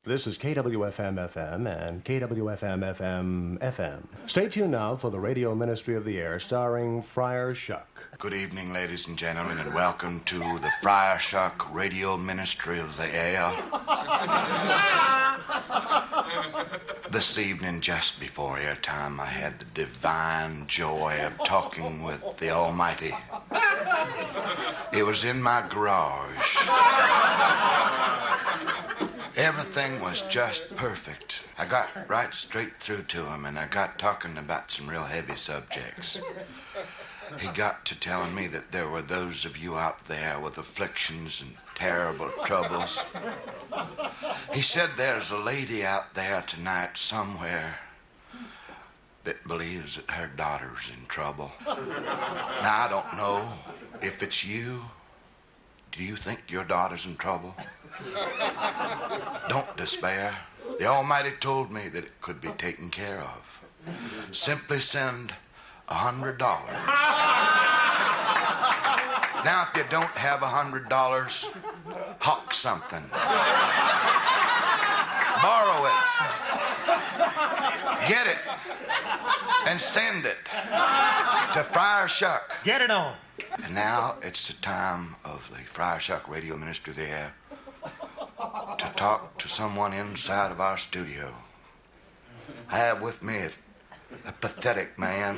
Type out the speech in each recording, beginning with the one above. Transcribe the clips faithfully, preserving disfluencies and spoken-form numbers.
This is K W F M F M and K W F M F M F M. Stay tuned now for the Radio Ministry of the Air, starring Friar Shuck. Good evening, ladies and gentlemen, and welcome to the Friar Shuck Radio Ministry of the Air. This evening, just before airtime, I had the divine joy of talking with the Almighty. It was in my garage. Everything was just perfect. I got right straight through to him, and I got talking about some real heavy subjects. He got to telling me that there were those of you out there with afflictions and terrible troubles. He said there's a lady out there tonight somewhere that believes that her daughter's in trouble. Now, I don't know if it's you. Do you think your daughter's in trouble? Don't despair. The Almighty told me that it could be taken care of. Simply send a hundred dollars. Now, if you don't have a hundred dollars, hawk something. Borrow it. Get it. And send it to Friar Shuck. Get it on. And now it's the time of the Friar Shuck Radio Ministry of the Air to talk to someone inside of our studio. I have with me a, a pathetic man.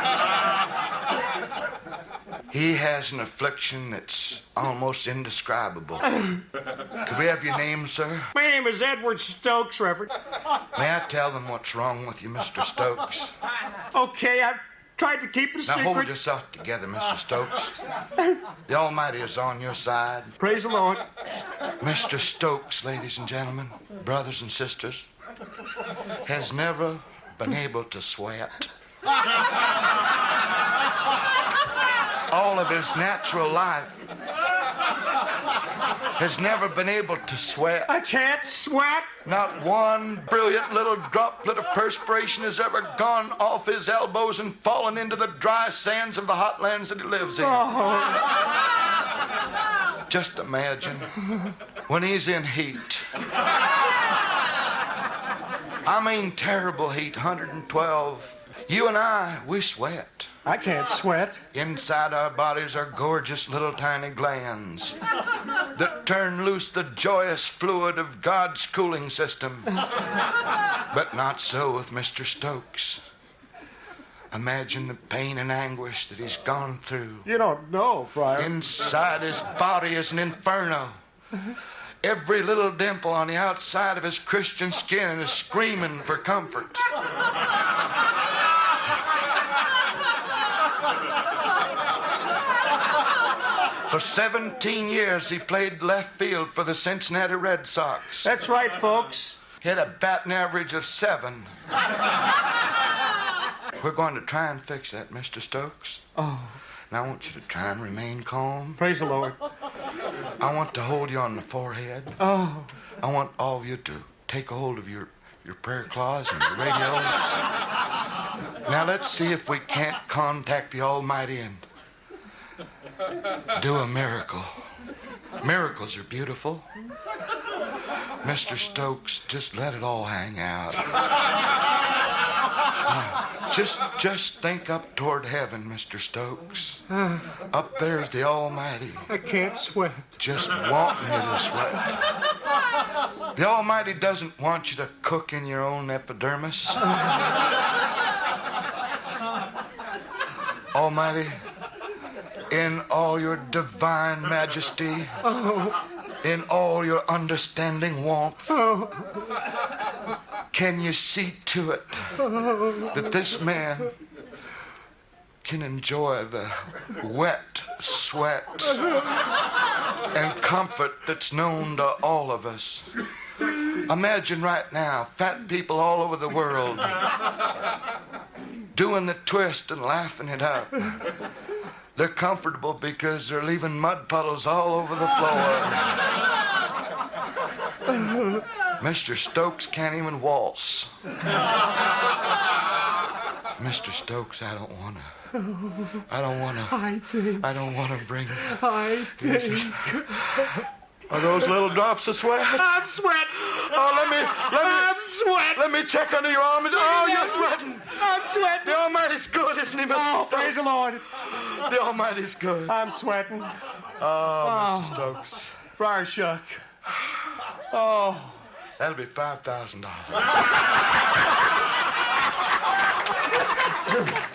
He has an affliction that's almost indescribable. Could we have your name, sir? My name is Edward Stokes, Reverend. May I tell them what's wrong with you, Mister Stokes? Okay, I've tried to keep it a Now secret. hold yourself together, Mister Stokes. The Almighty is on your side. Praise the Lord. Mister Stokes, ladies and gentlemen, brothers and sisters, has never been able to sweat. All of his natural life has never been able to sweat. I can't sweat. Not one brilliant little droplet of perspiration has ever gone off his elbows and fallen into the dry sands of the hot lands that he lives in. Oh. Just imagine when he's in heat. I mean terrible heat, one hundred twelve. You and I, we sweat. I can't sweat. Inside our bodies are gorgeous little tiny glands that turn loose the joyous fluid of God's cooling system. But not so with Mister Stokes. Imagine the pain and anguish that he's gone through. You don't know, Friar. Inside his body is an inferno. Every little dimple on the outside of his Christian skin is screaming for comfort. For seventeen years, he played left field for the Cincinnati Red Sox. That's right, folks. He had a batting average of seven. We're going to try and fix that, Mister Stokes. Oh. Now I want you to try and remain calm. Praise the Lord. I want to hold you on the forehead. Oh. I want all of you to take a hold of your, your prayer claws and your radios. Now let's see if we can't contact the Almighty and do a miracle. Miracles are beautiful. Mister Stokes, just let it all hang out. Uh, just, just think up toward heaven, Mister Stokes. Up there's the Almighty. I can't sweat. Just wanting you to sweat. The Almighty doesn't want you to cook in your own epidermis. Almighty, in all your divine majesty, Oh. in all your understanding warmth, Oh. can you see to it that this man can enjoy the wet sweat and comfort that's known to all of us? Imagine right now, fat people all over the world doing the twist and laughing it up. They're comfortable because they're leaving mud puddles all over the floor. Mister Stokes can't even waltz. Mister Stokes, I don't want to. I don't want to. I think. I don't want to bring. I think. Are those little drops of sweat? I'm sweating. Oh, let me, let me, I'm sweating. let me check under your arm. Oh, you're sweating. I'm sweating. The Almighty's good, isn't he, Mister Oh, Stokes? praise the Lord. The Almighty's good. I'm sweating. Oh, Mister Stokes. Friar Shuck. Oh. That'll be five thousand dollars.